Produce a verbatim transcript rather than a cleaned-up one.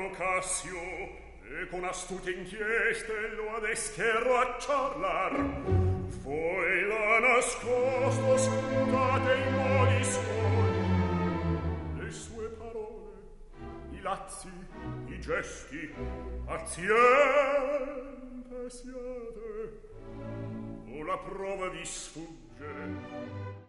Cassio, e con astute inchieste lo adescherò a ciarlar. Voi la nascosto sputate in modi suoi, le sue parole, i lazzi, i gesti, paziente siate, o la prova vi sfugge.